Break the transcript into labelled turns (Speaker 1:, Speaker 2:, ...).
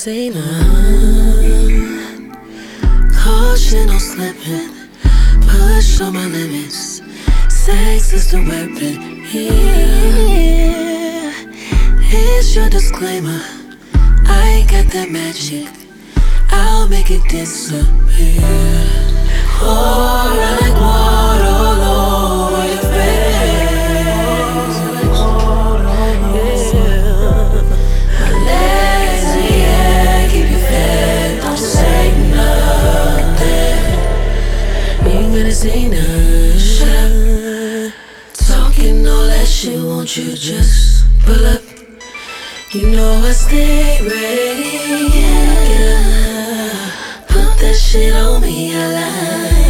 Speaker 1: say none. Caution on slipping, push on my limits. Sex is the weapon, yeah. Here's your disclaimer, I ain't got that magic, I'll make it disappear. Pour like water all over your face, yeah. My legs in the air, keep you fed, don't say nothing. You ain't gonna say nothing, shut up. Talking all that shit, won't you just pull up? You know I stay ready, yeah. Put that shit on me, I like.